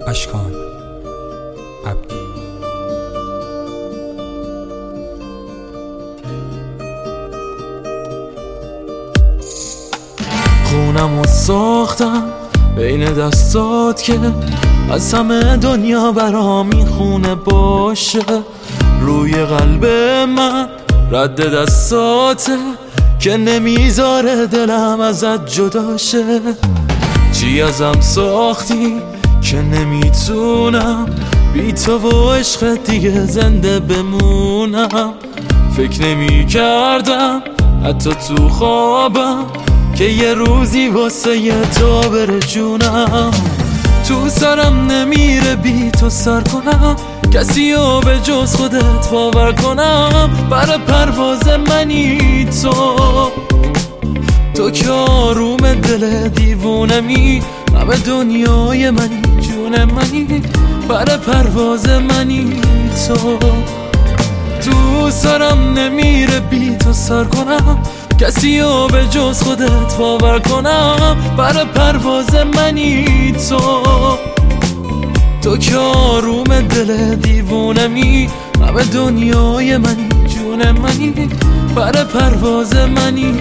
اشکان عبدی. خونمو ساختم بین دستات که از همه دنیا برام میخونه باشه. روی قلب من رد دستاته که نمیذاره دلم ازت جداشه. چی ازم ساختی که نمیتونم بی تو و عشق دیگه زنده بمونم. فکر نمیکردم حتی تو خوابم که یه روزی واسه یه تو بره جونم. تو سرم نمیره بی تو سر کنم، کسی رو به جز خودت باور کنم. برای پرواز منی تو که آروم دل دیوونمی، همه دنیای منی، جون منی. برای پرواز منی تو سرم نمیره بی تو سر کنم، کسی رو به جز خودت باور کنم. برای پرواز منی تو که آروم دل دیوونمی، همه دنیای منی، جون منی. برای پرواز منی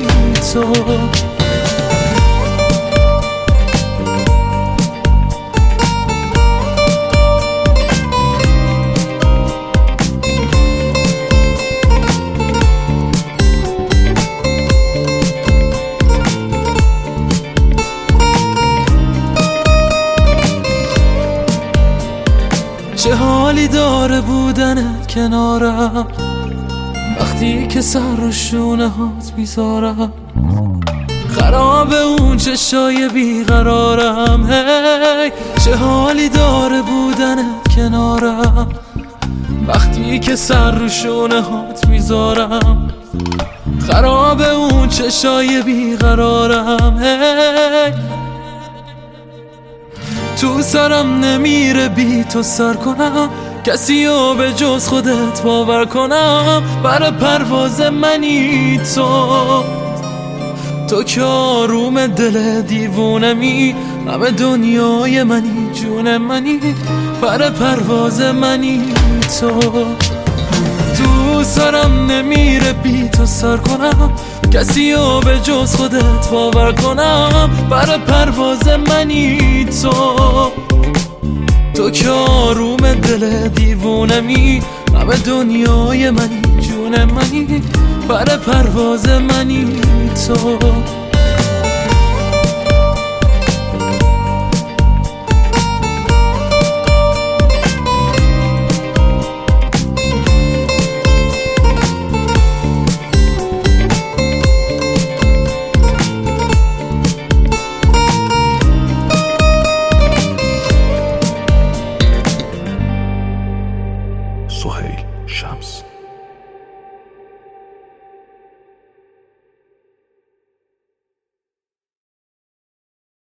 چه حالی داره بودنت کنارم، وقتی که سر رو شونه هات میذارم. خراب اون چشای بیقرارم، هی چه حالی داره بودنت کنارم، وقتی که سر رو شونه هات میذارم. خراب اون چشای بیقرارم، هی تو سرم نمیره بی تو سر کنم، کسی رو به جز خودت باور کنم. برای پرواز منی تو که آروم دل دیوونمی، همه دنیای منی، جون منی. برای پرواز منی تو سرم نمیره بی تو سر کنم، کسی رو به جز خودت باور کنم. برای پرواز منی تو که آروم دل دیوونمی، همه دنیای منی، جون منی. برای پرواز منی سهیل شمس.